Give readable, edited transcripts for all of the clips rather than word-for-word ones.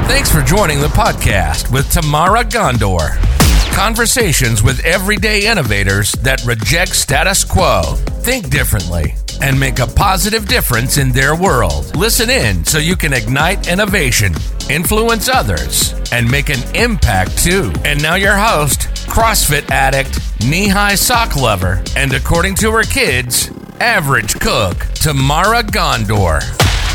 Thanks for joining the podcast with Tamara Gondor. Conversations with everyday innovators that reject status quo, think differently, and make a positive difference in their world. Listen in so you can ignite innovation, influence others, and make an impact too. And now your host, CrossFit addict, knee-high sock lover, and according to her kids, average cook, Tamara Gondor.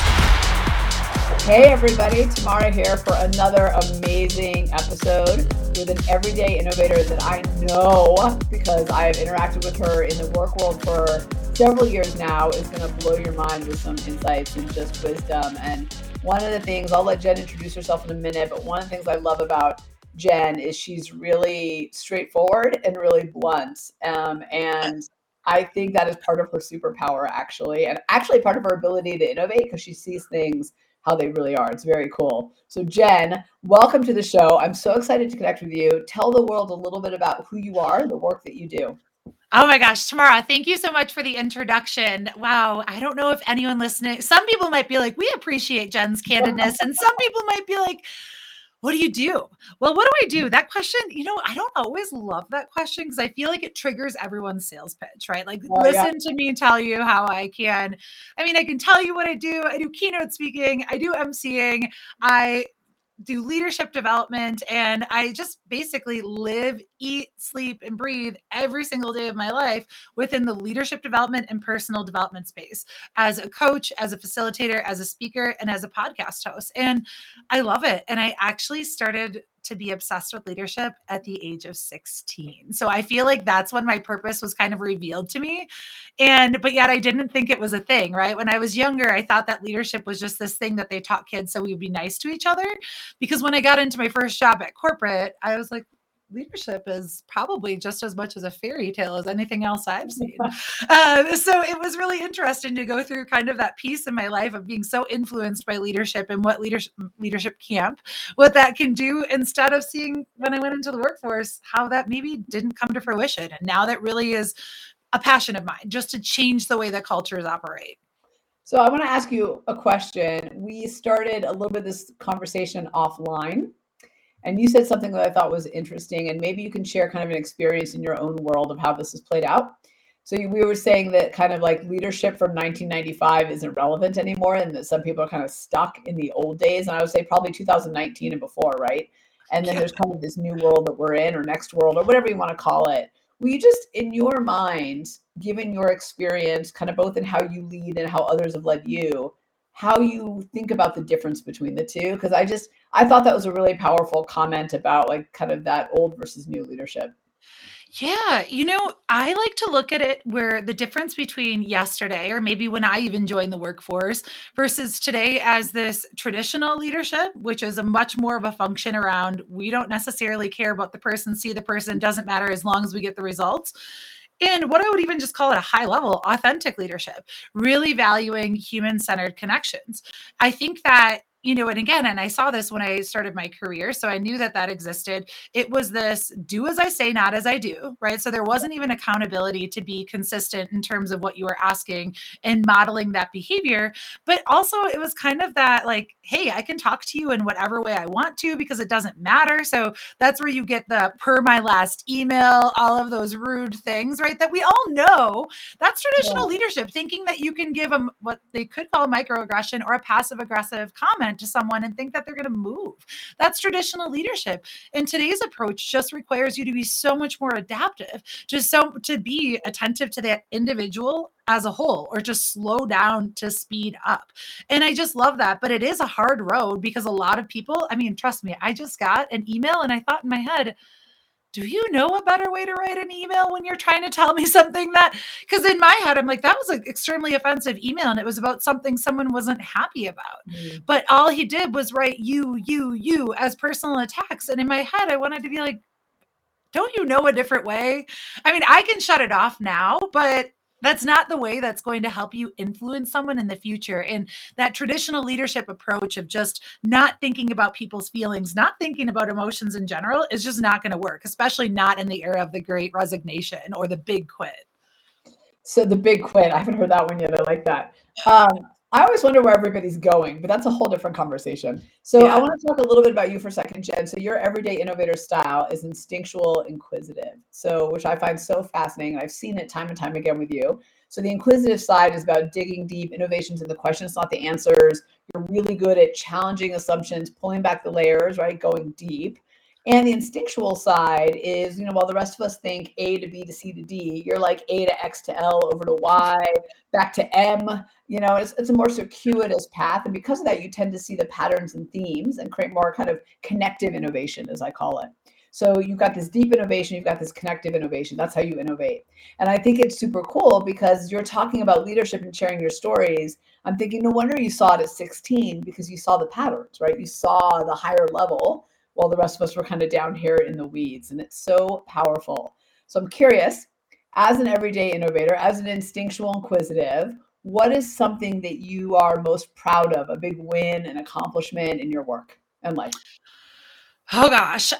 Hey everybody, Tamara here for another amazing episode with an everyday innovator that I know, because I have interacted with her in the work world for several years now, is going to blow your mind with some insights and just wisdom. And one of the things, I'll let Jen introduce herself in a minute, but one of the things I love about Jen is she's really straightforward and really blunt. And I think that is part of her superpower, actually, and actually part of her ability to innovate, because she sees things how they really are. It's very cool. So Jen, welcome to the show. I'm so excited to connect with you. Tell the world a little bit about who you are, the work that you do. Oh my gosh, Tamara, thank you so much for the introduction. Wow. I don't know if anyone listening, some people might be like, we appreciate Jen's candidness. And some people might be like, what do you do? Well, what do I do? That question, I don't always love that question because I feel like it triggers everyone's sales pitch, right? Like, listen to me tell you how I can tell you what I do. I do keynote speaking. I do emceeing. I do leadership development, and I just basically live, eat, sleep, and breathe every single day of my life within the leadership development and personal development space as a coach, as a facilitator, as a speaker, and as a podcast host. And I love it. And I actually started to be obsessed with leadership at the age of 16. So I feel like that's when my purpose was kind of revealed to me. But yet I didn't think it was a thing, right? When I was younger, I thought that leadership was just this thing that they taught kids so we would be nice to each other. Because when I got into my first job at corporate, I was like, leadership is probably just as much as a fairy tale as anything else I've seen. So it was really interesting to go through kind of that piece in my life of being so influenced by leadership and what leadership camp, what that can do, instead of seeing when I went into the workforce, how that maybe didn't come to fruition. And now that really is a passion of mine, just to change the way that cultures operate. So I want to ask you a question. We started a little bit of this conversation offline, and you said something that I thought was interesting, and maybe you can share kind of an experience in your own world of how this has played out. So we were saying that kind of like leadership from 1995 isn't relevant anymore, and that some people are kind of stuck in the old days. And I would say probably 2019 and before, right? And then there's kind of this new world that we're in, or next world, or whatever you want to call it. Will you just, in your mind, given your experience, kind of both in how you lead and how others have led you, how you think about the difference between the two? Because I thought that was a really powerful comment about like kind of that old versus new leadership. Yeah. I like to look at it where the difference between yesterday, or maybe when I even joined the workforce, versus today as this traditional leadership, which is a much more of a function around, we don't necessarily care about the person, see the person, doesn't matter as long as we get the results. And what I would even just call it a high level, authentic leadership, really valuing human-centered connections. I think that, and I saw this when I started my career, so I knew that existed. It was this do as I say, not as I do, right? So there wasn't even accountability to be consistent in terms of what you were asking and modeling that behavior. But also it was kind of that like, hey, I can talk to you in whatever way I want to because it doesn't matter. So that's where you get the per my last email, all of those rude things, right? That we all know. That's traditional leadership, thinking that you can give them what they could call a microaggression or a passive aggressive comment to someone and think that they're going to move. That's traditional leadership. And today's approach just requires you to be so much more adaptive, just so to be attentive to that individual as a whole, or just slow down to speed up. And I just love that. But it is a hard road because a lot of people, trust me, I just got an email and I thought in my head, do you know a better way to write an email when you're trying to tell me something because in my head, I'm like, that was an extremely offensive email. And it was about something someone wasn't happy about. Mm-hmm. But all he did was write you as personal attacks. And in my head, I wanted to be like, don't you know a different way? I can shut it off now, but that's not the way that's going to help you influence someone in the future. And that traditional leadership approach of just not thinking about people's feelings, not thinking about emotions in general is just not going to work, especially not in the era of the Great Resignation or the big quit. So the big quit, I haven't heard that one yet. I like that. I always wonder where everybody's going, but that's a whole different conversation. So I Yeah. want to talk a little bit about you for a second, Jen. So your everyday innovator style is instinctual inquisitive. So which I find so fascinating. And I've seen it time and time again with you. So the inquisitive side is about digging deep, innovations in the questions, not the answers. You're really good at challenging assumptions, pulling back the layers, right? Going deep. And the instinctual side is, while the rest of us think A to B to C to D, you're like A to X to L over to Y, back to M. It's a more circuitous path. And because of that, you tend to see the patterns and themes and create more kind of connective innovation, as I call it. So you've got this deep innovation, you've got this connective innovation. That's how you innovate. And I think it's super cool because you're talking about leadership and sharing your stories. I'm thinking, no wonder you saw it at 16 because you saw the patterns, right? You saw the higher level while the rest of us were kind of down here in the weeds. And it's so powerful. So I'm curious, as an everyday innovator, as an instinctual inquisitive, what is something that you are most proud of, a big win, an accomplishment in your work and life? Oh gosh.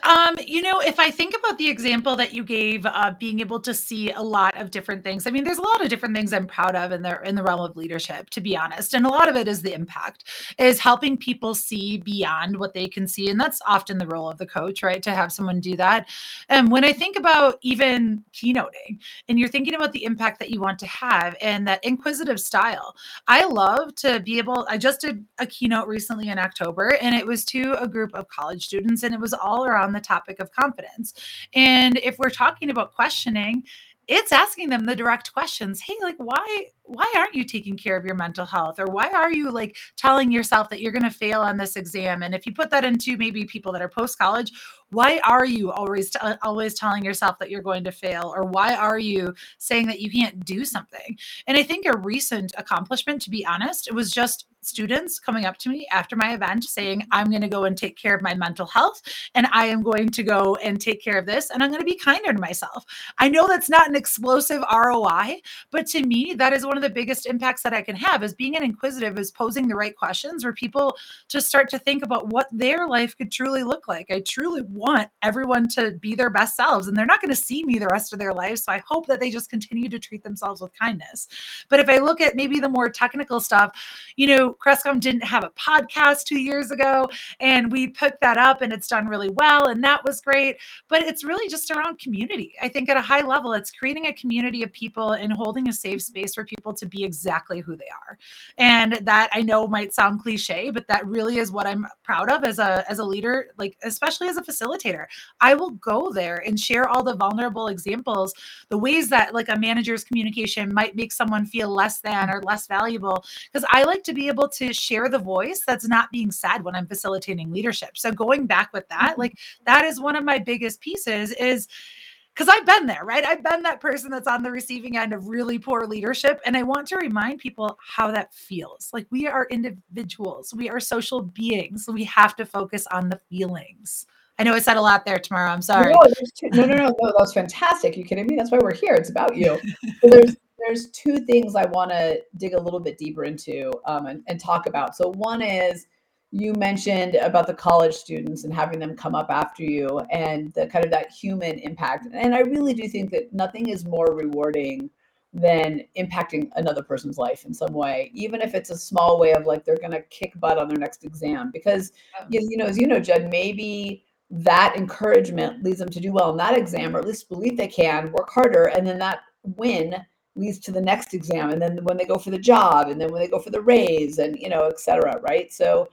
If I think about the example that you gave, being able to see a lot of different things. I mean, there's a lot of different things I'm proud of in the realm of leadership, to be honest. And a lot of it is the impact, is helping people see beyond what they can see. And that's often the role of the coach, right? To have someone do that. And when I think about even keynoting, and you're thinking about the impact that you want to have and that inquisitive style, I love to be able, I just did a keynote recently in October, and it was to a group of college students, and it was all around the topic of confidence. And if we're talking about questioning, it's asking them the direct questions. Hey, like, why aren't you taking care of your mental health? Or why are you like telling yourself that you're going to fail on this exam? And if you put that into maybe people that are post college, why are you always telling yourself that you're going to fail? Or why are you saying that you can't do something? And I think a recent accomplishment, to be honest, it was just students coming up to me after my event saying, I'm going to go and take care of my mental health, and I am going to go and take care of this, and I'm going to be kinder to myself. I know that's not an explosive ROI, but to me, that is one of the biggest impacts that I can have, is being an inquisitive, is posing the right questions where people just start to think about what their life could truly look like. I truly want everyone to be their best selves, and they're not going to see me the rest of their life. So I hope that they just continue to treat themselves with kindness. But if I look at maybe the more technical stuff, Crestcom didn't have a podcast 2 years ago, and we picked that up and it's done really well. And that was great. But it's really just around community. I think at a high level, it's creating a community of people and holding a safe space for people to be exactly who they are. And that, I know, might sound cliche, but that really is what I'm proud of as a leader, like especially as a facilitator. I will go there and share all the vulnerable examples, the ways that like a manager's communication might make someone feel less than or less valuable, because I like to be able to share the voice that's not being said when I'm facilitating leadership. So going back with that, like that is one of my biggest pieces, is because I've been there, right? I've been that person that's on the receiving end of really poor leadership. And I want to remind people how that feels. Like, we are individuals, we are social beings. So we have to focus on the feelings. I know I said a lot there, Tamara. I'm sorry. No, that was fantastic. You kidding me? That's why we're here. It's about you. So there's two things I want to dig a little bit deeper into and talk about. So one is, you mentioned about the college students and having them come up after you and the kind of that human impact. And I really do think that nothing is more rewarding than impacting another person's life in some way, even if it's a small way of like, they're going to kick butt on their next exam. Because, as you know, Jen, maybe that encouragement leads them to do well in that exam, or at least believe they can work harder. And then that win leads to the next exam. And then when they go for the job, and then when they go for the raise, and, et cetera. Right.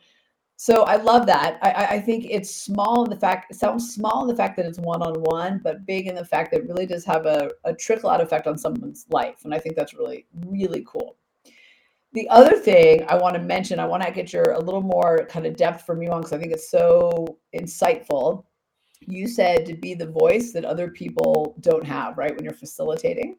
So I love that. I think it's small in the fact, it sounds small in the fact that it's one-on-one, but big in the fact that it really does have a trickle out effect on someone's life. And I think that's really, really cool. The other thing I want to mention, I want to get a little more kind of depth from you on, because I think it's so insightful. You said to be the voice that other people don't have, right? When you're facilitating.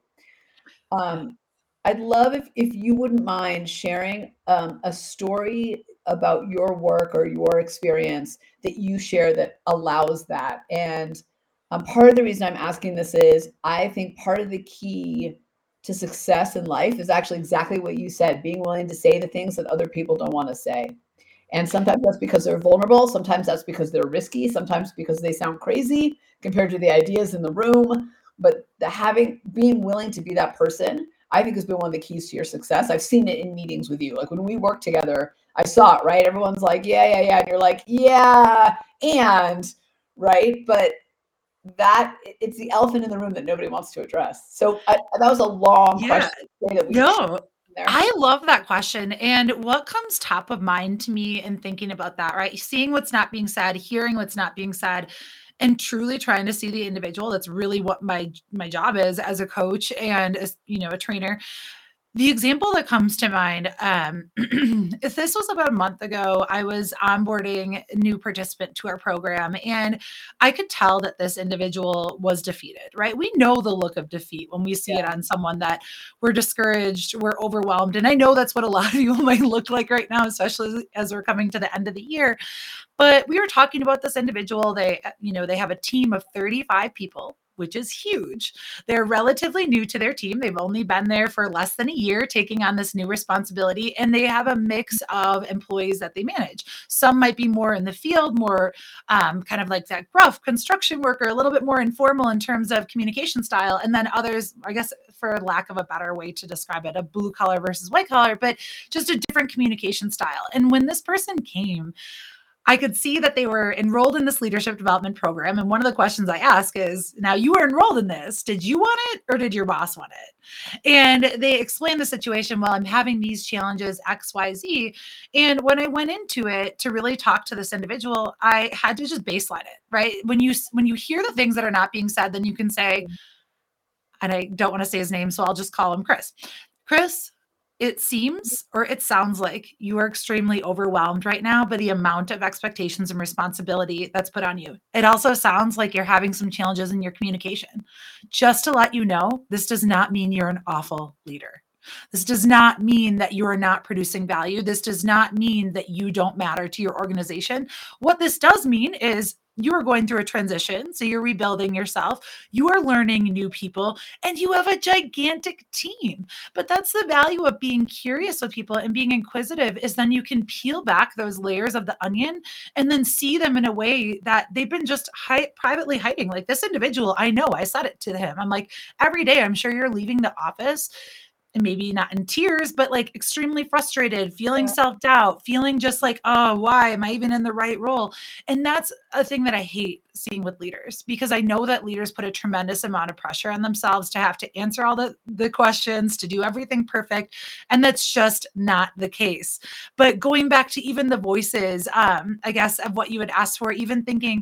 I'd love if you wouldn't mind sharing a story about your work or your experience that you share that allows that. And part of the reason I'm asking this is, I think part of the key to success in life is actually exactly what you said, being willing to say the things that other people don't want to say. And sometimes that's because they're vulnerable. Sometimes that's because they're risky. Sometimes because they sound crazy compared to the ideas in the room. But being willing to be that person, I think has been one of the keys to your success. I've seen it in meetings with you. Like when we work together, I saw it, right? Everyone's like, yeah. And you're like, yeah. And right. But it's the elephant in the room that nobody wants to address. So that was a long question. No, I love that question. And what comes top of mind to me in thinking about that, right? Seeing what's not being said, hearing what's not being said, and truly trying to see the individual. That's really what my job is as a coach and as, a trainer. The example that comes to mind, if this was about a month ago, I was onboarding a new participant to our program, and I could tell that this individual was defeated, right? We know the look of defeat when we see it on someone, that we're discouraged, we're overwhelmed. And I know that's what a lot of you might look like right now, especially as we're coming to the end of the year. But we were talking about this individual. They have a team of 35 people, which is huge. They're relatively new to their team. They've only been there for less than a year, taking on this new responsibility. And they have a mix of employees that they manage. Some might be more in the field, more kind of like that gruff construction worker, a little bit more informal in terms of communication style. And then others, I guess, for lack of a better way to describe it, a blue collar versus white collar, but just a different communication style. And when this person came, I could see that they were enrolled in this leadership development program. And one of the questions I ask is, now you were enrolled in this. Did you want it or did your boss want it? And they explained the situation. Well, I'm having these challenges, X, Y, Z. And when I went into it to really talk to this individual, I had to just baseline it, right? When you hear the things that are not being said, then you can say, and I don't want to say his name, so I'll just call him Chris. Chris, it seems or it sounds like you are extremely overwhelmed right now by the amount of expectations and responsibility that's put on you. It also sounds like you're having some challenges in your communication. Just to let you know, this does not mean you're an awful leader. This does not mean that you are not producing value. This does not mean that you don't matter to your organization. What this does mean is you are going through a transition. So you're rebuilding yourself. You are learning new people and you have a gigantic team. But that's the value of being curious with people and being inquisitive, is then you can peel back those layers of the onion and then see them in a way that they've been just privately hiding. Like this individual, I know I said it to him. I'm like, every day, I'm sure you're leaving the office, and maybe not in tears, but like extremely frustrated, feeling self-doubt, feeling just like, oh, why am I even in the right role? And that's a thing that I hate seeing with leaders, because I know that leaders put a tremendous amount of pressure on themselves to have to answer all the questions, to do everything perfect. And that's just not the case. But going back to even the voices, I guess, of what you had asked for, even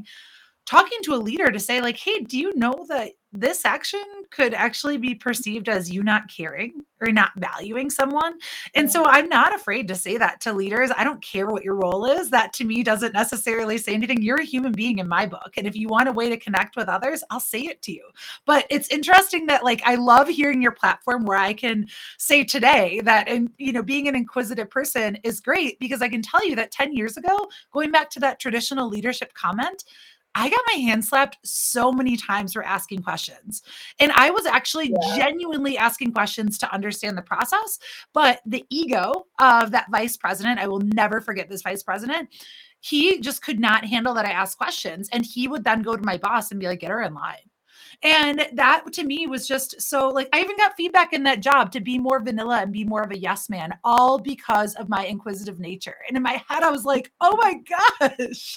talking to a leader to say like, hey, do you know that this action could actually be perceived as you not caring or not valuing someone? And so I'm not afraid to say that to leaders. I don't care what your role is. That to me doesn't necessarily say anything. You're a human being in my book. And if you want a way to connect with others, I'll say it to you. But it's interesting that like, I love hearing your platform where I can say today that, and being an inquisitive person is great, because I can tell you that 10 years ago, going back to that traditional leadership comment, I got my hand slapped so many times for asking questions. And I was actually genuinely asking questions to understand the process. But the ego of that vice president, I will never forget this vice president, he just could not handle that I asked questions. And he would then go to my boss and be like, get her in line. And that to me was just so like, I even got feedback in that job to be more vanilla and be more of a yes man, all because of my inquisitive nature. And in my head, I was like, oh my gosh.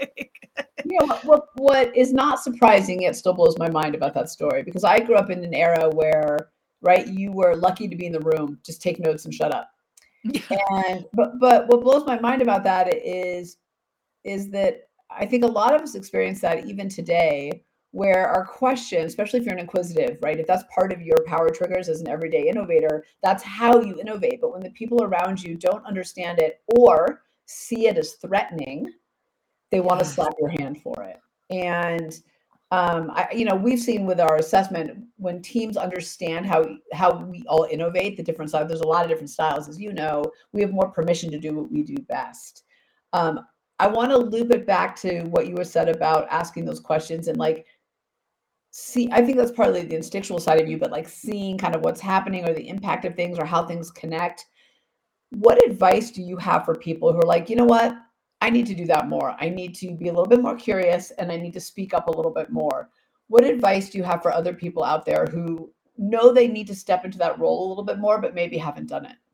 What is not surprising yet still blows my mind about that story, because I grew up in an era where, right, you were lucky to be in the room, just take notes and shut up. But what blows my mind about that is that I think a lot of us experience that even today, where our question, especially if you're an inquisitive, right? If that's part of your power triggers as an everyday innovator, that's how you innovate. But when the people around you don't understand it or see it as threatening, they want to slap your hand for it. And we've seen with our assessment, when teams understand how we all innovate, the different styles. There's a lot of different styles, as you know. We have more permission to do what we do best. I want to loop it back to what you were said about asking those questions and like, I think that's partly the instinctual side of you, but like seeing kind of what's happening or the impact of things or how things connect. What advice do you have for people who are like, you know what? I need to do that more. I need to be a little bit more curious and I need to speak up a little bit more. What advice do you have for other people out there who know they need to step into that role a little bit more, but maybe haven't done it?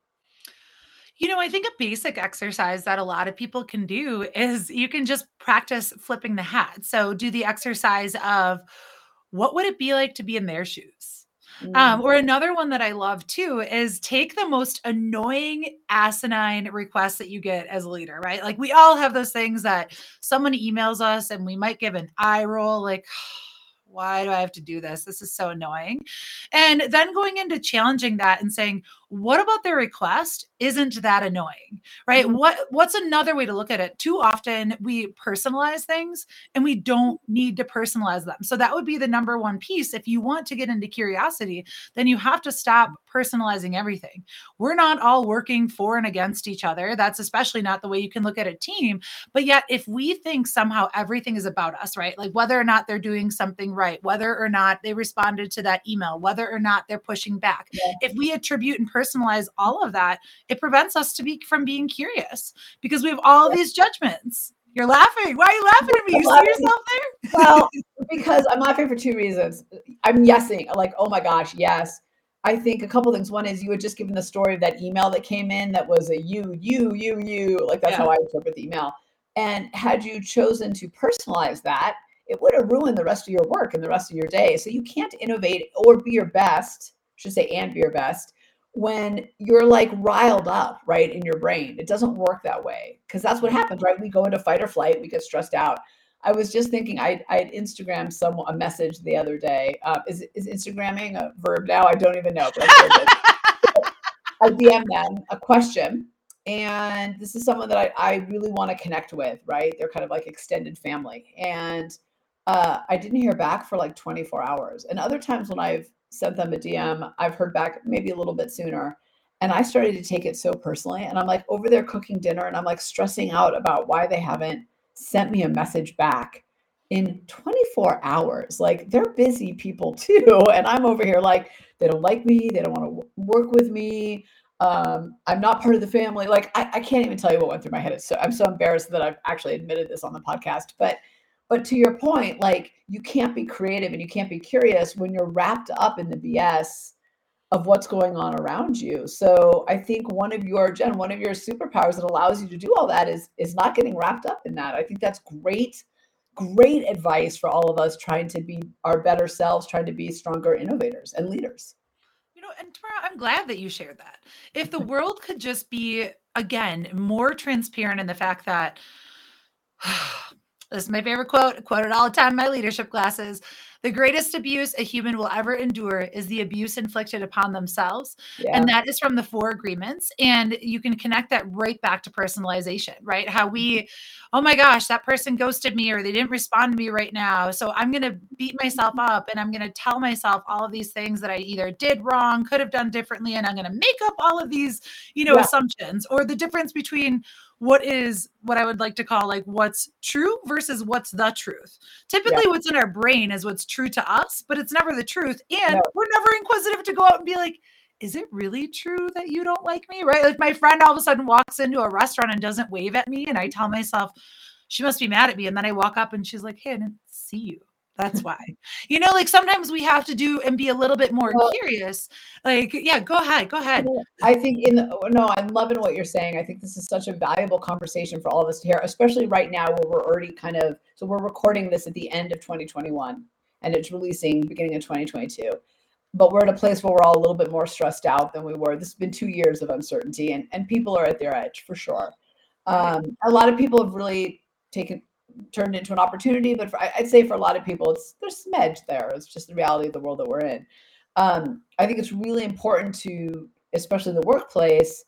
I think a basic exercise that a lot of people can do is you can just practice flipping the hat. So do the exercise of what would it be like to be in their shoes? Mm. Or another one that I love too is take the most annoying, asinine requests that you get as a leader, right? Like we all have those things that someone emails us and we might give an eye roll, like, why do I have to do this? This is so annoying. And then going into challenging that and saying, what about their request isn't that annoying, right? Mhm. What's another way to look at it? Too often we personalize things and we don't need to personalize them. So that would be the number one piece. If you want to get into curiosity, then you have to stop personalizing everything. We're not all working for and against each other. That's especially not the way you can look at a team. But yet, if we think somehow everything is about us, right? Like whether or not they're doing something right, whether or not they responded to that email, whether or not they're pushing back, Yeah. if we attribute and personalize all of that, it prevents us from being curious because we have all these judgments. You're laughing. Why are you laughing at me? You see yourself there? Well, because I'm laughing for two reasons. I'm yesing, like, oh my gosh, yes. I think a couple things. One is you had just given the story of that email that came in that was a you. Like that's Yeah. how I interpret the email. And had you chosen to personalize that, it would have ruined the rest of your work and the rest of your day. So you can't innovate or be your best, I should say, and be your best when you're like riled up, right, in your brain. It doesn't work that way because that's what happens, right? We go into fight or flight, we get stressed out. I was just thinking, I Instagrammed a message the other day. Is Instagramming a verb now? I don't even know, but I did it. I DM them a question, and this is someone that I really want to connect with, right? They're kind of like extended family, and I didn't hear back for like 24 hours. And other times when I've sent them a DM, I've heard back maybe a little bit sooner. And I started to take it so personally. And I'm like over there cooking dinner and I'm like stressing out about why they haven't sent me a message back in 24 hours. Like they're busy people too. And I'm over here like, they don't like me. They don't want to work with me. I'm not part of the family. Like I can't even tell you what went through my head. I'm so embarrassed that I've actually admitted this on the podcast, but to your point, like you can't be creative and you can't be curious when you're wrapped up in the BS of what's going on around you. So I think one of your superpowers that allows you to do all that is not getting wrapped up in that. I think that's great advice for all of us trying to be our better selves, trying to be stronger innovators and leaders. And Tamara, I'm glad that you shared that. If the world could just be, again, more transparent in the fact that this is my favorite quote. I quote it all the time in my leadership classes. The greatest abuse a human will ever endure is the abuse inflicted upon themselves. Yeah. And that is from the 4 agreements. And you can connect that right back to personalization, right? How we, oh my gosh, that person ghosted me or they didn't respond to me right now. So I'm going to beat myself up and I'm going to tell myself all of these things that I either did wrong, could have done differently. And I'm going to make up all of these, Yeah. assumptions, or the difference between what I would like to call like what's true versus what's the truth. Typically what's in our brain is what's true to us, but it's never the truth. And we're never inquisitive to go out and be like, is it really true that you don't like me? Right? Like my friend all of a sudden walks into a restaurant and doesn't wave at me. And I tell myself, she must be mad at me. And then I walk up and she's like, hey, I didn't see you. That's why. Like sometimes we have to do and be a little bit more curious. Like, yeah, go ahead. I think I'm loving what you're saying. I think this is such a valuable conversation for all of us to hear, especially right now where we're already so we're recording this at the end of 2021 and it's releasing beginning of 2022. But we're at a place where we're all a little bit more stressed out than we were. This has been 2 years of uncertainty and people are at their edge for sure. A lot of people have really turned into an opportunity, but I'd say for a lot of people, there's smedge there. It's just the reality of the world that we're in. I think it's really important to, especially in the workplace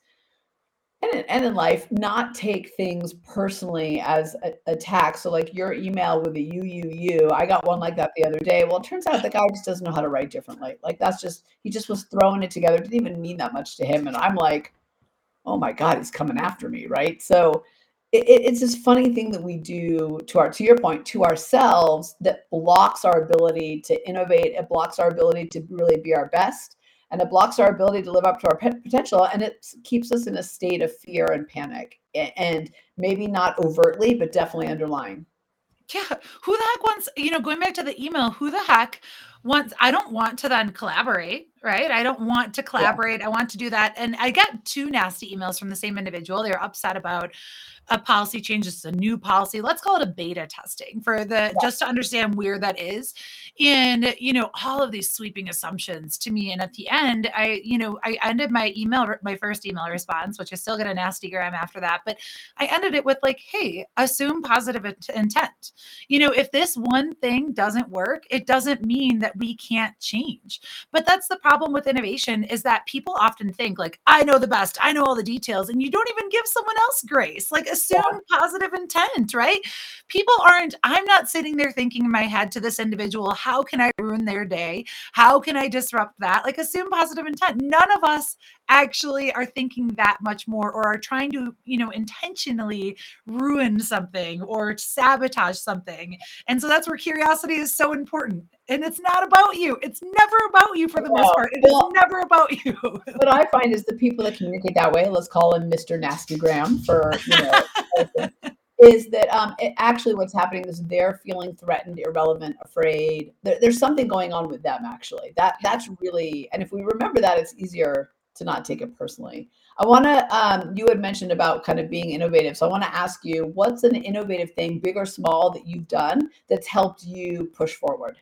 and in life, not take things personally as attacks. So like your email with the you, I got one like that the other day. Well, it turns out the guy just doesn't know how to write differently. Like he just was throwing it together. It didn't even mean that much to him. And I'm like, oh my God, he's coming after me, right? So it's this funny thing that we do to your point, to ourselves that blocks our ability to innovate. It blocks our ability to really be our best. And it blocks our ability to live up to our potential. And it keeps us in a state of fear and panic. And maybe not overtly, but definitely underlying. Yeah. Who the heck wants, going back to the email, who the heck I don't want to then collaborate, right? I don't want to collaborate. I want to do that. And I got 2 nasty emails from the same individual. They were upset about a policy change. It's a new policy. Let's call it a beta testing just to understand where that is. And, all of these sweeping assumptions to me. And at the end, I ended my first email response, which I still get a nasty gram after that. But I ended it with like, hey, assume positive intent. If this one thing doesn't work, it doesn't mean that we can't change. But that's the problem with innovation, is that people often think like, I know the best, I know all the details, and you don't even give someone else grace. Like, assume positive intent, right? I'm not sitting there thinking in my head to this individual, how can I ruin their day? How can I disrupt that? Like, assume positive intent. None of us actually are thinking that much more, or are trying to, intentionally ruin something or sabotage something. And so that's where curiosity is so important. And it's not about you. It's never about you for the most part. It is never about you. What I find is the people that communicate that way, let's call him Mr. Nasty Graham for, is that actually what's happening is they're feeling threatened, irrelevant, afraid. There's something going on with them, actually. That's really, and if we remember that, it's easier to not take it personally. I want to, you had mentioned about kind of being innovative. So I want to ask you, what's an innovative thing, big or small, that you've done that's helped you push forward?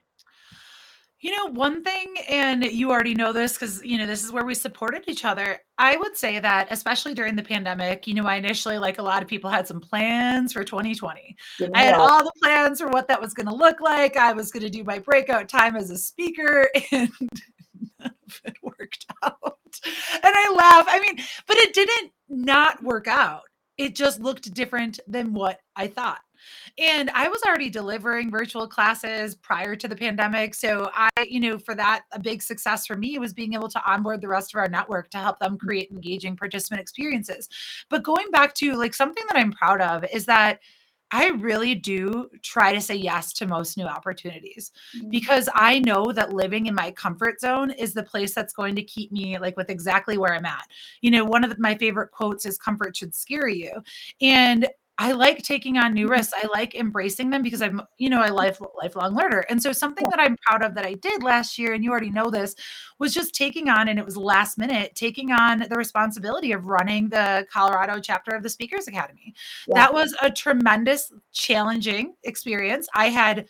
One thing, and you already know this because, this is where we supported each other. I would say that, especially during the pandemic, I initially, like a lot of people, had some plans for 2020. I had all the plans for what that was going to look like. I was going to do my breakout time as a speaker, and none of it worked out. And I laugh. But it didn't not work out. It just looked different than what I thought. And I was already delivering virtual classes prior to the pandemic. So for that, a big success for me was being able to onboard the rest of our network to help them create engaging participant experiences. But going back to like something that I'm proud of is that I really do try to say yes to most new opportunities, because I know that living in my comfort zone is the place that's going to keep me like with exactly where I'm at. One of my favorite quotes is comfort should scare you. And I like taking on new risks. I like embracing them because I'm, a lifelong learner. And so something that I'm proud of that I did last year, and you already know this, was just taking on, and it was last minute, taking on the responsibility of running the Colorado chapter of the Speakers Academy. Yeah. That was a tremendous, challenging experience. I had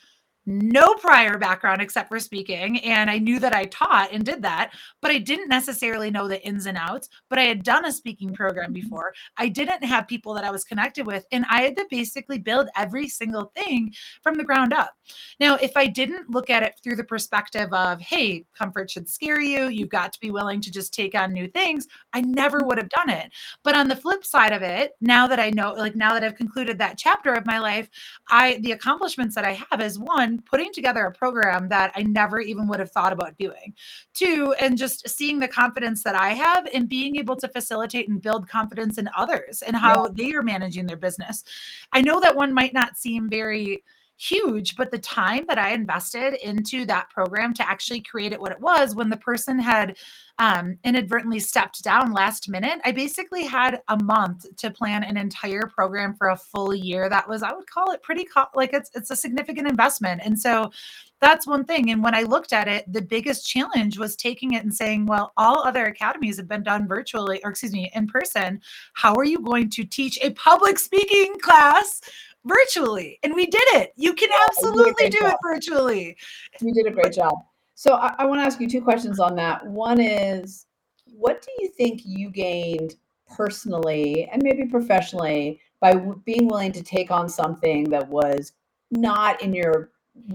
no prior background except for speaking. And I knew that I taught and did that, but I didn't necessarily know the ins and outs. But I had done a speaking program before. I didn't have people that I was connected with. And I had to basically build every single thing from the ground up. Now, if I didn't look at it through the perspective of, hey, comfort should scare you, you've got to be willing to just take on new things, I never would have done it. But on the flip side of it, now that I know, now that I've concluded that chapter of my life, the accomplishments that I have is, one, putting together a program that I never even would have thought about doing. 2, and just seeing the confidence that I have in being able to facilitate and build confidence in others and how they are managing their business. I know that one might not seem very huge, but the time that I invested into that program to actually create it what it was, when the person had inadvertently stepped down last minute, I basically had a month to plan an entire program for a full year. That was, I would call it pretty, it's a significant investment. And so that's one thing. And when I looked at it, the biggest challenge was taking it and saying, well, all other academies have been done virtually, or in person. How are you going to teach a public speaking class virtually? And we did it. You can absolutely do it virtually. You did a great job. So I want to ask you 2 questions on that. One is, what do you think you gained personally and maybe professionally by being willing to take on something that was not in your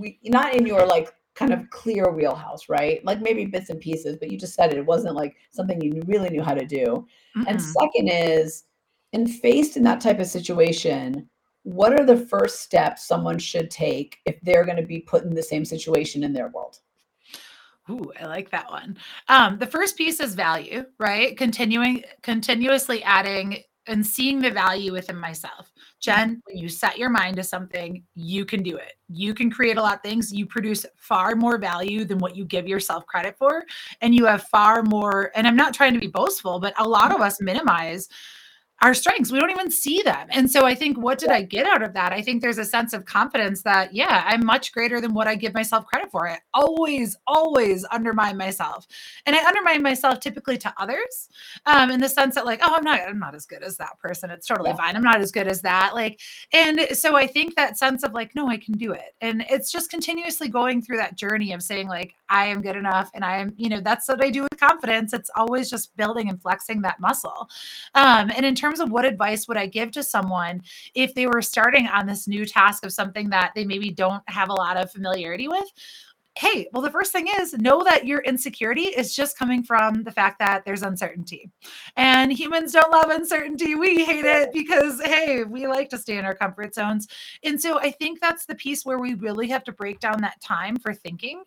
like kind of clear wheelhouse, right? Like maybe bits and pieces, but you just said it wasn't like something you really knew how to do. Mm-hmm. And second is, and faced in that type of situation, what are the first steps someone should take if they're going to be put in the same situation in their world? Ooh, I like that one. The first piece is value, right? Continuously adding and seeing the value within myself. Jen, when you set your mind to something, you can do it. You can create a lot of things. You produce far more value than what you give yourself credit for. And you have far more, and I'm not trying to be boastful, but a lot of us minimize our strengths. We don't even see them. And so I think, what did I get out of that? I think there's a sense of confidence that, yeah, I'm much greater than what I give myself credit for. I always undermine myself. And I undermine myself typically to others, in the sense that like, oh, I'm not as good as that person. It's totally fine. I'm not as good as that. Like, and so I think that sense of like, no, I can do it. And it's just continuously going through that journey of saying like, I am good enough. And I am, that's what I do with confidence. It's always just building and flexing that muscle. And in terms of what advice would I give to someone if they were starting on this new task of something that they maybe don't have a lot of familiarity with? Hey, well, the first thing is know that your insecurity is just coming from the fact that there's uncertainty. And humans don't love uncertainty. We hate it because, hey, we like to stay in our comfort zones. And so I think that's the piece where we really have to break down that time for thinking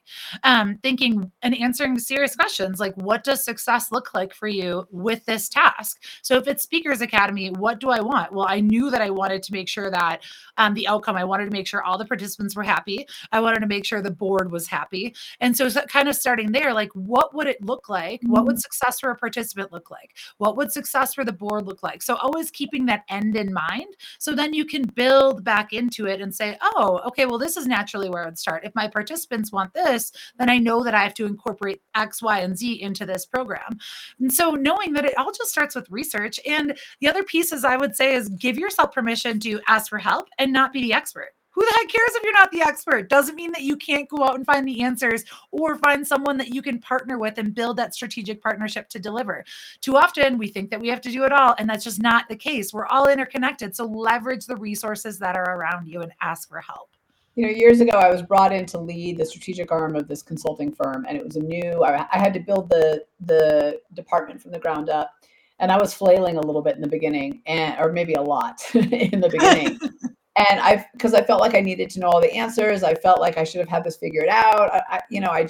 and answering serious questions like, what does success look like for you with this task? So if it's Speakers Academy, what do I want? Well, I knew that I wanted to make sure that the outcome, I wanted to make sure all the participants were happy. I wanted to make sure the board was happy. And so kind of starting there, like, what would it look like? What would success for a participant look like? What would success for the board look like? So always keeping that end in mind. So then you can build back into it and say, oh, okay, well, this is naturally where I'd start. If my participants want this, then I know that I have to incorporate X, Y, and Z into this program. And so knowing that it all just starts with research. And the other pieces I would say is give yourself permission to ask for help and not be the expert. Who the heck cares if you're not the expert? Doesn't mean that you can't go out and find the answers or find someone that you can partner with and build that strategic partnership to deliver. Too often we think that we have to do it all, and that's just not the case. We're all interconnected. So leverage the resources that are around you and ask for help. Years ago, I was brought in to lead the strategic arm of this consulting firm, and it was I had to build the department from the ground up, and I was flailing a little bit in the beginning, or maybe a lot in the beginning. And because I felt like I needed to know all the answers. I felt like I should have had this figured out. And I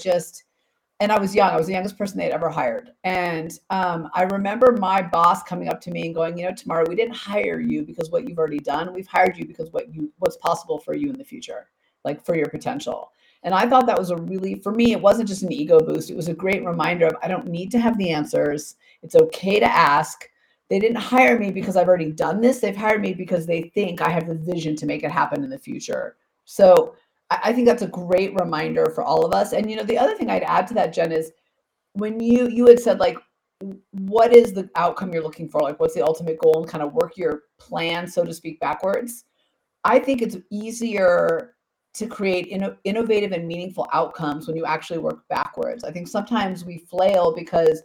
was young. I was the youngest person they'd ever hired. And I remember my boss coming up to me and going, Tamara, we didn't hire you because what you've already done. We've hired you because what's possible for you in the future, like for your potential. And I thought that was for me, it wasn't just an ego boost. It was a great reminder of I don't need to have the answers. It's okay to ask. They didn't hire me because I've already done this. They've hired me because they think I have the vision to make it happen in the future. So I think that's a great reminder for all of us. And, the other thing I'd add to that, Jen, is when you had said, like, what is the outcome you're looking for? Like, what's the ultimate goal, and kind of work your plan, so to speak, backwards. I think it's easier to create innovative and meaningful outcomes when you actually work backwards. I think sometimes we flail because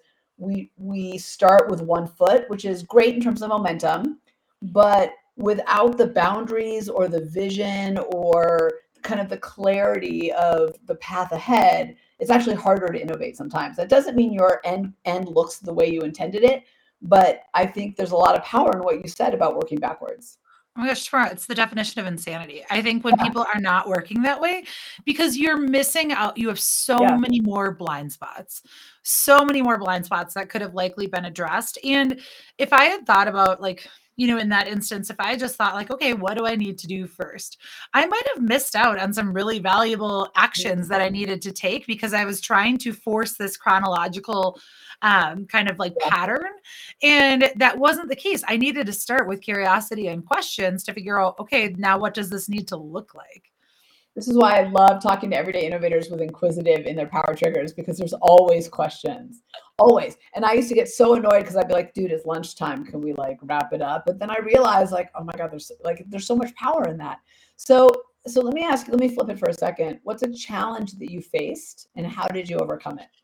we start with one foot, which is great in terms of momentum, but without the boundaries or the vision or kind of the clarity of the path ahead, it's actually harder to innovate sometimes. That doesn't mean your end looks the way you intended it, but I think there's a lot of power in what you said about working backwards. Oh my gosh, Tamara, it's the definition of insanity. I think when people are not working that way, because you're missing out, you have so many more blind spots that could have likely been addressed. And if I had thought about in that instance, if I just thought like, okay, what do I need to do first? I might have missed out on some really valuable actions that I needed to take because I was trying to force this chronological kind of like pattern. And that wasn't the case. I needed to start with curiosity and questions to figure out, okay, now what does this need to look like? This is why I love talking to everyday innovators with inquisitive in their power triggers, because there's always questions, always. And I used to get so annoyed because I'd be like, dude, it's lunchtime. Can we wrap it up? But then I realized oh my God, there's so much power in that. So let me flip it for a second. What's a challenge that you faced and how did you overcome it?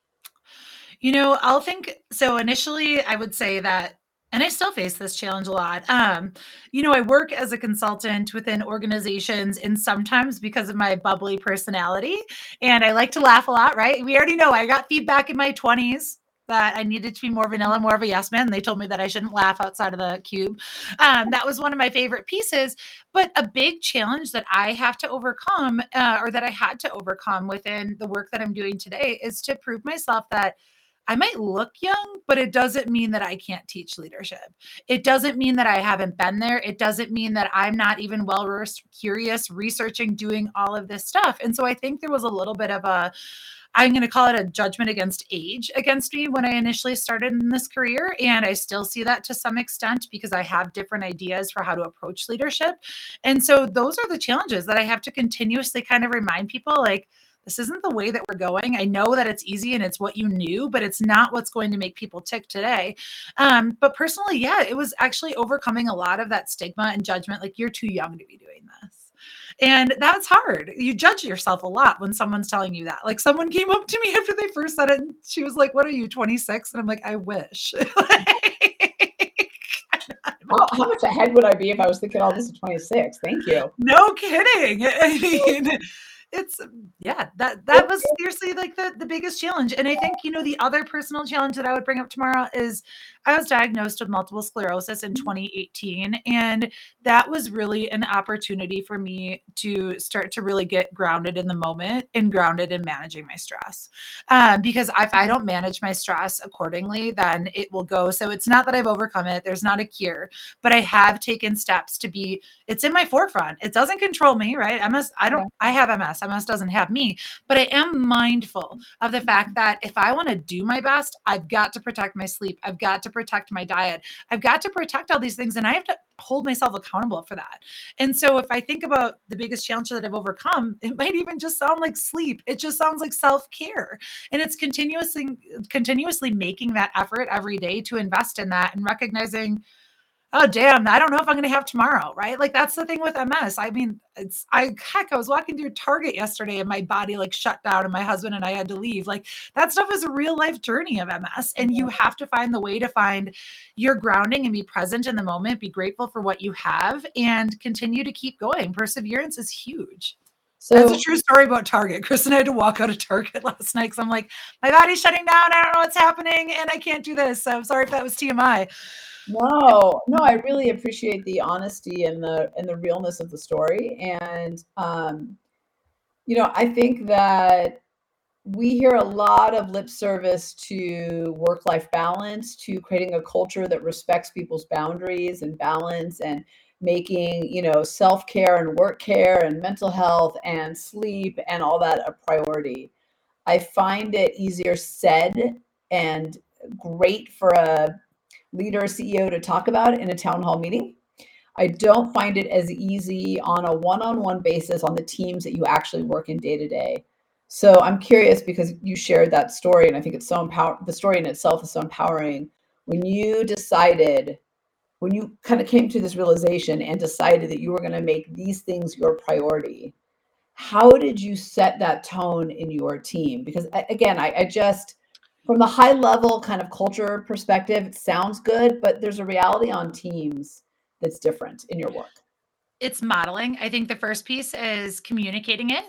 Initially I would say that, and I still face this challenge a lot. I work as a consultant within organizations, and sometimes because of my bubbly personality, and I like to laugh a lot, right? We already know I got feedback in my 20s that I needed to be more vanilla, more of a yes man. They told me that I shouldn't laugh outside of the cube. That was one of my favorite pieces. But a big challenge that I have to overcome, or that I had to overcome within the work that I'm doing today, is to prove myself that I might look young, but it doesn't mean that I can't teach leadership. It doesn't mean that I haven't been there. It doesn't mean that I'm not even well-versed, curious, researching, doing all of this stuff. And so I think there was a little bit of I'm going to call it a judgment against age against me when I initially started in this career. And I still see that to some extent because I have different ideas for how to approach leadership. And so those are the challenges that I have to continuously kind of remind people, like, this isn't the way that we're going. I know that it's easy and it's what you knew, but it's not what's going to make people tick today. But personally, yeah, it was actually overcoming a lot of that stigma and judgment. Like, you're too young to be doing this. And that's hard. You judge yourself a lot when someone's telling you that. Like, someone came up to me after they first said it, and she was like, "What are you, 26?" And I'm like, "I wish." How much ahead would I be if I was thinking all this at 26? Thank you. No kidding. I mean, it's that was seriously like the biggest challenge. And I think, the other personal challenge that I would bring up tomorrow is I was diagnosed with multiple sclerosis in 2018. And that was really an opportunity for me to start to really get grounded in the moment and grounded in managing my stress. Because if I don't manage my stress accordingly, then it will go. So it's not that I've overcome it. There's not a cure, but I have taken steps it's in my forefront. It doesn't control me, right? I have MS. MS doesn't have me, but I am mindful of the fact that if I want to do my best, I've got to protect my sleep. I've got to protect my diet. I've got to protect all these things, and I have to hold myself accountable for that. And so if I think about the biggest challenge that I've overcome, it might even just sound like sleep. It just sounds like self-care. And it's continuously making that effort every day to invest in that and recognizing, oh, damn, I don't know if I'm going to have tomorrow, right? Like, that's the thing with MS. I mean, I was walking through Target yesterday and my body like shut down and my husband and I had to leave. Like, that stuff is a real life journey of MS. And you have to find the way to find your grounding and be present in the moment, be grateful for what you have, and continue to keep going. Perseverance is huge. So that's a true story about Target. Chris and I had to walk out of Target last night because I'm like, my body's shutting down. I don't know what's happening and I can't do this. So I'm sorry if that was TMI. No, I really appreciate the honesty and the realness of the story. And, I think that we hear a lot of lip service to work-life balance, to creating a culture that respects people's boundaries and balance, and making, self-care and work care and mental health and sleep and all that a priority. I find it easier said and great for a leader or CEO to talk about it in a town hall meeting. I don't find it as easy on a one-on-one basis on the teams that you actually work in day to day. So I'm curious, because you shared that story, and I think it's so empowering. The story in itself is so empowering. When you kind of came to this realization and decided that you were going to make these things your priority, how did you set that tone in your team? Because again, I just, from the high level kind of culture perspective, it sounds good, but there's a reality on teams that's different in your work. It's modeling. I think the first piece is communicating it.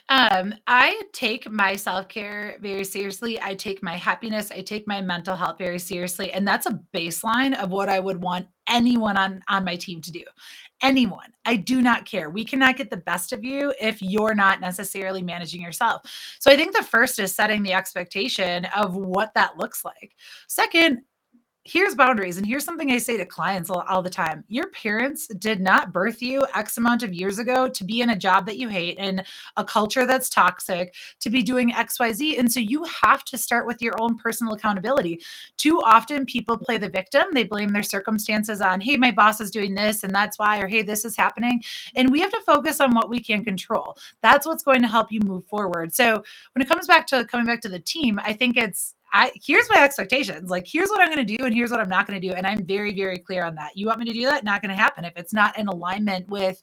I take my self-care very seriously. I take my happiness. I take my mental health very seriously. And that's a baseline of what I would want anyone on my team to do. Anyone. I do not care. We cannot get the best of you if you're not necessarily managing yourself. So I think the first is setting the expectation of what that looks like. Second, here's boundaries. And here's something I say to clients all the time. Your parents did not birth you X amount of years ago to be in a job that you hate, in a culture that's toxic, to be doing XYZ. And so you have to start with your own personal accountability. Too often people play the victim. They blame their circumstances on, hey, my boss is doing this and that's why, or hey, this is happening. And we have to focus on what we can control. That's what's going to help you move forward. So when it comes back to coming back to the team, I think here's my expectations. Like, here's what I'm going to do and here's what I'm not going to do. And I'm very, very clear on that. You want me to do that? Not going to happen. If it's not in alignment with,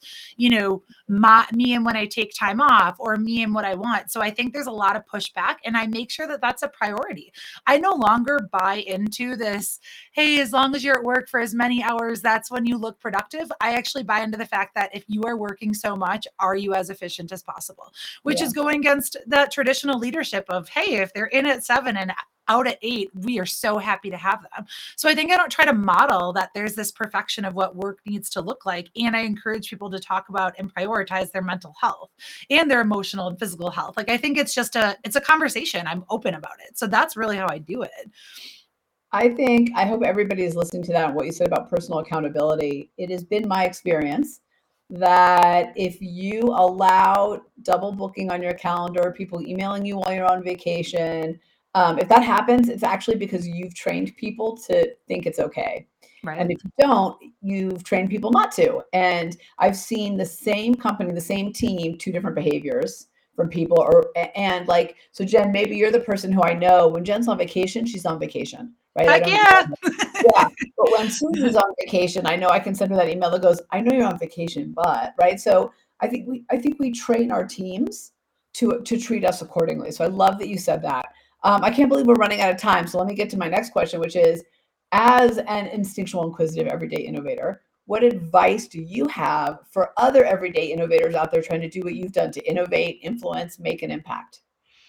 me and when I take time off, or me and what I want. So I think there's a lot of pushback, and I make sure that that's a priority. I no longer buy into this, hey, as long as you're at work for as many hours, that's when you look productive. I actually buy into the fact that if you are working so much, are you as efficient as possible? Which is going against that traditional leadership of, hey, if they're in at 7 and out at 8, we are so happy to have them. So I think I don't try to model that there's this perfection of what work needs to look like. And I encourage people to talk about and prioritize their mental health and their emotional and physical health. Like, I think it's a conversation. I'm open about it. So that's really how I do it. I hope everybody is listening to that and what you said about personal accountability. It has been my experience that if you allow double booking on your calendar, people emailing you while you're on vacation, if that happens, it's actually because you've trained people to think it's okay. Right. And if you don't, you've trained people not to. And I've seen the same company, the same team, 2 different behaviors from people. And like, so Jen, maybe you're the person who I know when Jen's on vacation, she's on vacation, right? Heck yeah. Yeah. But when Susan's on vacation, I know I can send her that email that goes, I know you're on vacation, but right. So I think we train our teams to treat us accordingly. So I love that you said that. I can't believe we're running out of time. So let me get to my next question, which is, as an instinctual, inquisitive, everyday innovator, what advice do you have for other everyday innovators out there trying to do what you've done to innovate, influence, make an impact?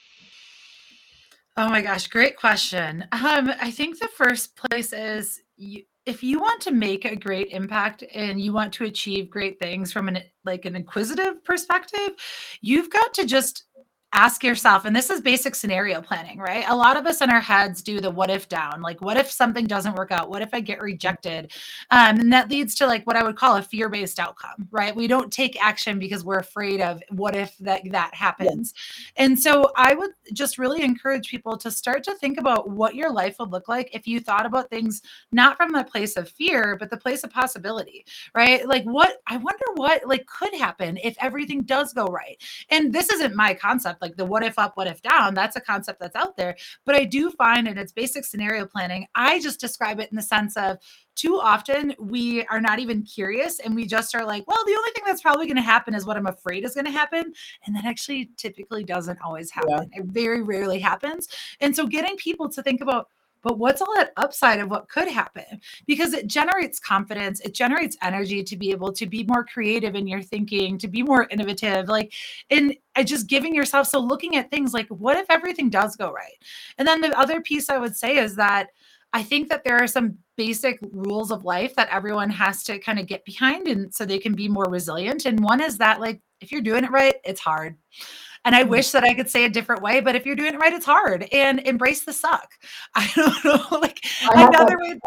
Oh my gosh, great question. I think the first place is if you want to make a great impact and you want to achieve great things from an inquisitive perspective, you've got to just ask yourself, and this is basic scenario planning, right? A lot of us in our heads do the what if down, like what if something doesn't work out? What if I get rejected? And that leads to like what I would call a fear-based outcome, right? We don't take action because we're afraid of what if that happens. Yeah. And so I would just really encourage people to start to think about what your life would look like if you thought about things not from the place of fear, but the place of possibility, right? Like I wonder what like could happen if everything does go right. And this isn't my concept, like the what if up, what if down. That's a concept that's out there. But I do find in its basic scenario planning, I just describe it in the sense of too often we are not even curious and we just are like, well, the only thing that's probably going to happen is what I'm afraid is going to happen. And that actually typically doesn't always happen. Yeah. It very rarely happens. And so getting people to think about, but what's all that upside of what could happen? Because it generates confidence, it generates energy to be able to be more creative in your thinking, to be more innovative, like in just giving yourself. So looking at things like, what if everything does go right? And then the other piece I would say is that I think that there are some basic rules of life that everyone has to kind of get behind, and so they can be more resilient. And one is that, like, if you're doing it right, it's hard. And I wish that I could say a different way, but if you're doing it right, it's hard. And embrace the suck. I don't know, like another way.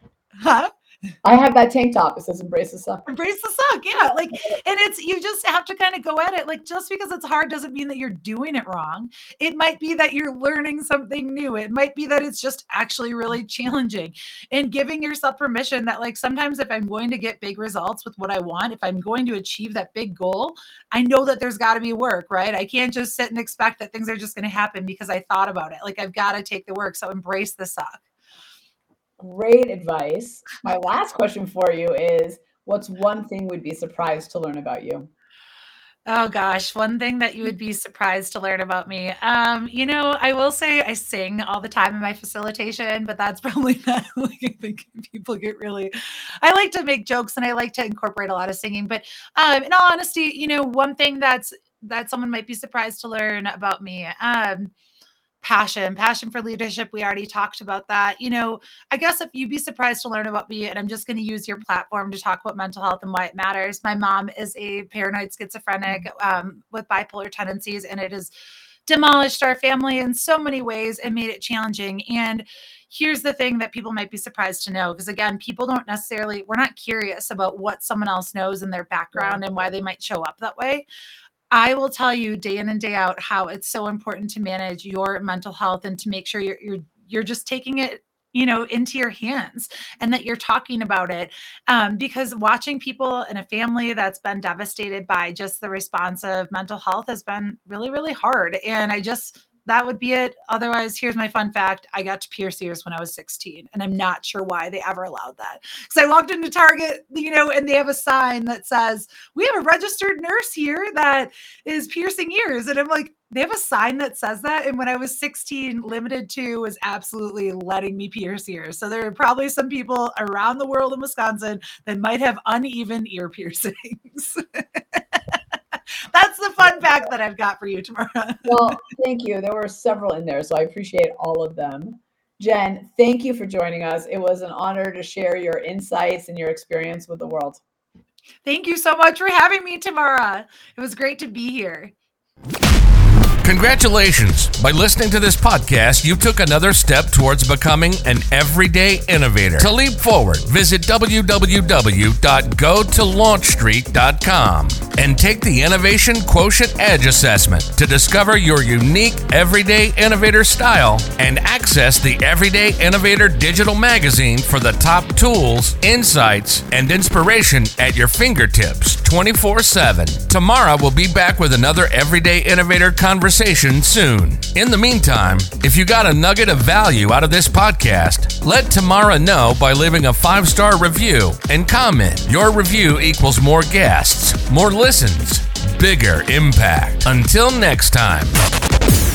Huh? I have that tank top. It says embrace the suck. Embrace the suck. Yeah. Like, and you just have to kind of go at it. Like, just because it's hard doesn't mean that you're doing it wrong. It might be that you're learning something new. It might be that it's just actually really challenging, and giving yourself permission that, like, sometimes if I'm going to get big results with what I want, if I'm going to achieve that big goal, I know that there's got to be work, right? I can't just sit and expect that things are just going to happen because I thought about it. Like, I've got to take the work. So embrace the suck. Great advice. My last question for you is, what's one thing we'd be surprised to learn about you? Oh gosh, one thing that you would be surprised to learn about me. I will say I sing all the time in my facilitation, but that's probably not like, I think people get really, I like to make jokes and I like to incorporate a lot of singing, but in all honesty, one thing that someone might be surprised to learn about me, passion for leadership. We already talked about that. I guess if you'd be surprised to learn about me, and I'm just going to use your platform to talk about mental health and why it matters. My mom is a paranoid schizophrenic with bipolar tendencies, and it has demolished our family in so many ways and made it challenging. And here's the thing that people might be surprised to know, because again, we're not curious about what someone else knows in their background and why they might show up that way. I will tell you day in and day out how it's so important to manage your mental health and to make sure you're just taking it, into your hands, and that you're talking about it. Because watching people in a family that's been devastated by just the response of mental health has been really, really hard. And that would be it. Otherwise, here's my fun fact. I got to pierce ears when I was 16, and I'm not sure why they ever allowed that. Because I walked into Target, and they have a sign that says, we have a registered nurse here that is piercing ears. And I'm like, they have a sign that says that. And when I was 16, Limited 2 was absolutely letting me pierce ears. So there are probably some people around the world in Wisconsin that might have uneven ear piercings. That's the fun fact feedback that I've got for you, Tamara. Well, thank you. There were several in there, so I appreciate all of them. Jen, thank you for joining us. It was an honor to share your insights and your experience with the world. Thank you so much for having me, Tamara. It was great to be here. Congratulations! By listening to this podcast, you took another step towards becoming an everyday innovator. To leap forward, visit www.gotolaunchstreet.com and take the Innovation Quotient Edge assessment to discover your unique everyday innovator style and access the Everyday Innovator digital magazine for the top tools, insights, and inspiration at your fingertips 24/7. Tamara will be back with another Everyday Innovator conversation soon. In the meantime, if you got a nugget of value out of this podcast, let Tamara know by leaving a 5-star review and comment. Your review equals more guests, more listens, bigger impact. Until next time.